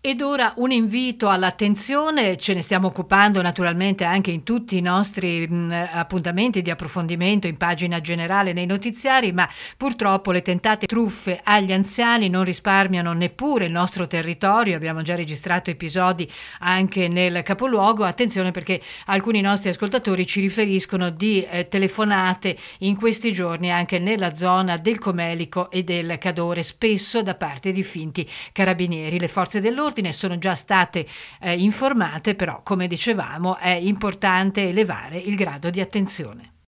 Ed ora un invito all'attenzione, ce ne stiamo occupando naturalmente anche in tutti i nostri appuntamenti di approfondimento in pagina generale nei notiziari, ma purtroppo le tentate truffe agli anziani non risparmiano neppure il nostro territorio. Abbiamo già registrato episodi anche nel capoluogo. Attenzione, perché alcuni nostri ascoltatori ci riferiscono di telefonate in questi giorni anche nella zona del Comelico e del Cadore, spesso da parte di finti carabinieri. Le forze dell'ordine sono già state informate, però come dicevamo è importante elevare il grado di attenzione.